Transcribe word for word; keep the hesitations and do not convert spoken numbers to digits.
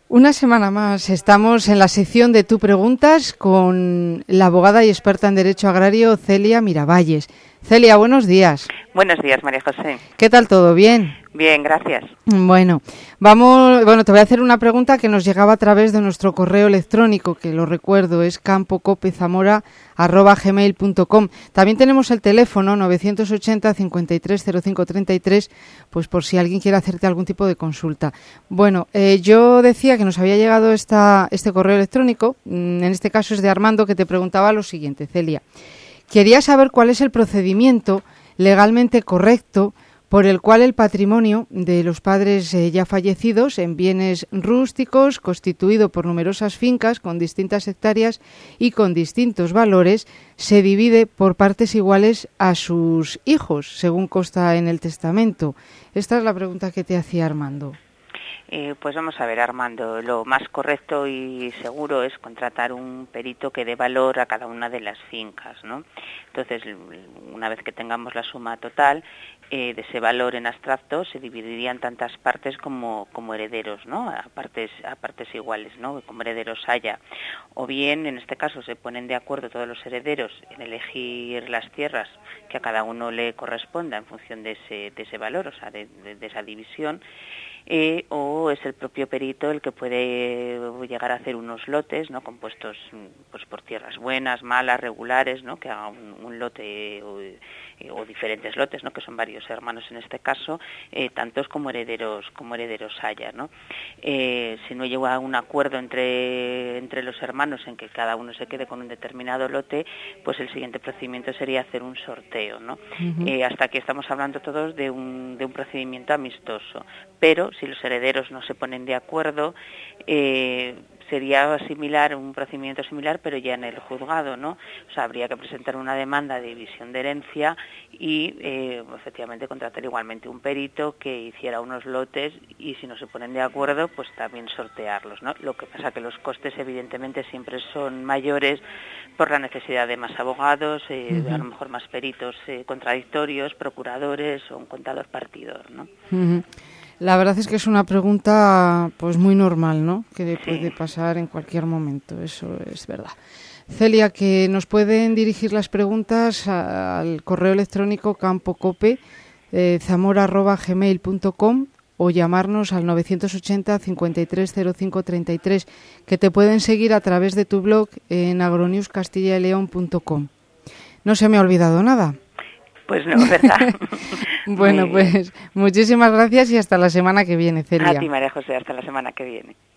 Una semana más estamos en la sección de Tú Preguntas con la abogada y experta en Derecho Agrario Celia Miravalles. Celia, buenos días. Buenos días, María José. ¿Qué tal todo? ¿Bien? Bien, gracias. Bueno, vamos, bueno, te voy a hacer una pregunta que nos llegaba a través de nuestro correo electrónico, que lo recuerdo, es campocopezamora arroba gmail punto com. También tenemos el teléfono novecientos ochenta, cincuenta y tres, cero cinco treinta y tres, pues por si alguien quiere hacerte algún tipo de consulta. Bueno, eh, yo decía que nos había llegado esta, este correo electrónico, en este caso es de Armando, que te preguntaba lo siguiente, Celia. Quería saber cuál es el procedimiento legalmente correcto por el cual el patrimonio de los padres eh, ya fallecidos en bienes rústicos, constituido por numerosas fincas con distintas hectáreas y con distintos valores, se divide por partes iguales a sus hijos, según consta en el testamento. Esta es la pregunta que te hacía Armando. Eh, pues vamos a ver, Armando, lo más correcto y seguro es contratar un perito que dé valor a cada una de las fincas, ¿no? Entonces, una vez que tengamos la suma total eh, de ese valor en abstracto, se dividirían tantas partes como, como herederos, ¿no? A partes, a partes iguales, ¿no? Como herederos haya. O bien, en este caso, se ponen de acuerdo todos los herederos en elegir las tierras que a cada uno le corresponda en función de ese, de ese valor, o sea, de, de, de esa división. Eh, o es el propio perito el que puede llegar a hacer unos lotes, ¿no?, compuestos pues por tierras buenas, malas, regulares, ¿no?, que haga un, un lote o, o diferentes lotes, ¿no?, que son varios hermanos en este caso, eh, tantos como herederos como herederos haya, ¿no? Eh, si no llega a un acuerdo entre entre los hermanos en que cada uno se quede con un determinado lote, pues el siguiente procedimiento sería hacer un sorteo, ¿no? Uh-huh. Eh, hasta aquí estamos hablando todos de un de un procedimiento amistoso, pero si los herederos no se ponen de acuerdo, eh, sería similar, un procedimiento similar, pero ya en el juzgado, ¿no? O sea, habría que presentar una demanda de división de herencia y, eh, efectivamente, contratar igualmente un perito que hiciera unos lotes y, si no se ponen de acuerdo, pues también sortearlos, ¿no? Lo que pasa que los costes, evidentemente, siempre son mayores por la necesidad de más abogados, eh, uh-huh. a lo mejor más peritos eh, contradictorios, procuradores o un contador partidor, ¿no? Uh-huh. La verdad es que es una pregunta pues muy normal, ¿no? Que sí. puede pasar en cualquier momento, eso es verdad. Celia, que nos pueden dirigir las preguntas al correo electrónico campocope eh, zamora arroba gmail punto com o llamarnos al novecientos ochenta, cincuenta y tres, cero cinco treinta y tres, que te pueden seguir a través de tu blog en agronews castilla y león punto com. No se me ha olvidado nada. Pues no, ¿verdad? Bueno, pues muchísimas gracias y hasta la semana que viene, Celia. A ti, María José, hasta la semana que viene.